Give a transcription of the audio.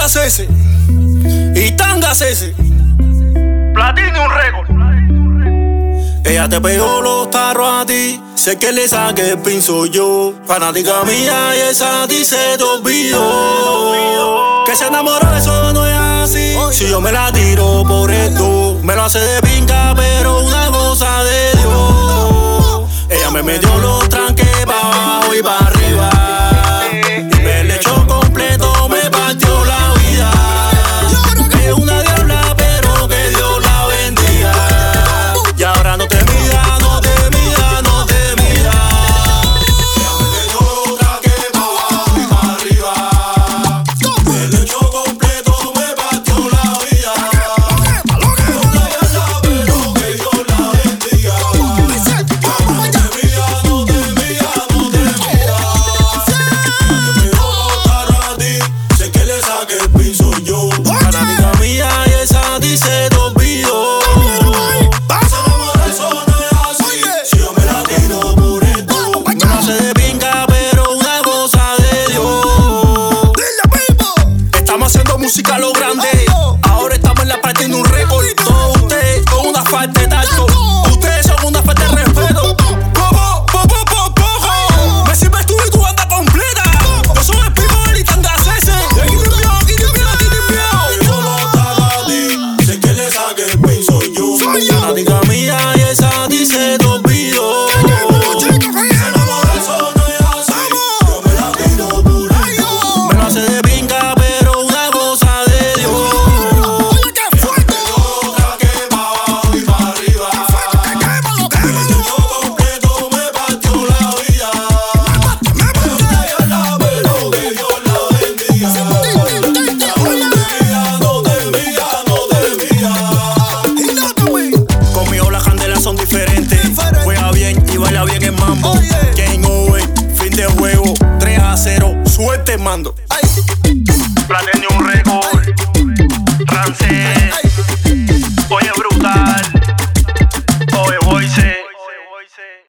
tangas ese y tangas ese. Platinum Record. Ella te pegó los tarros a ti, sé que le saque el pin soy yo. Fanática mía y esa a ti se te olvidó. Que se enamoró, eso no es así. Si yo me la tiro por esto, me lo hace de pinga, pero una cosa de Dios. Ella me metió los tranques pa' abajo y pa' arriba, y me le echó completo, me partió la vida. Es una diabla, pero que Dios la bendiga. Y ahora no te mira, no te mira, no te mira. Ella me metió los tranques pa' abajo y pa' arriba, me le echó completo, me partió la vida. Es una diabla, pero que Dios la bendiga. Se te olvidó. Se enamoró, eso no es así. Si yo me la tiro por esto, me lo hace de pinga, pero una cosa de Dios. Estamos haciendo música a lo grande. Ahora estamos en la Platinum Record. Todos ustedes con una falta de tacto. Ustedes son una falta de respeto. Me sirves tú y tu banda completa. Yo soy el People y tangas ese. Fanática mía y esa a ti se te olvidó. Se enamoró, eso no es así. Yo me la tiro por esto, me lo hace de pinga, pero una cosa de Dios. Otra que pa' abajo y pa' arriba, me le echó completo, me partió la vida. Pero que Dios la bendiga. No te mira, no te mira. Conmigo las candelas son diferentes. Juega bien y baila bien el mambo. Game over, fin de juego, 3-0, suerte mando.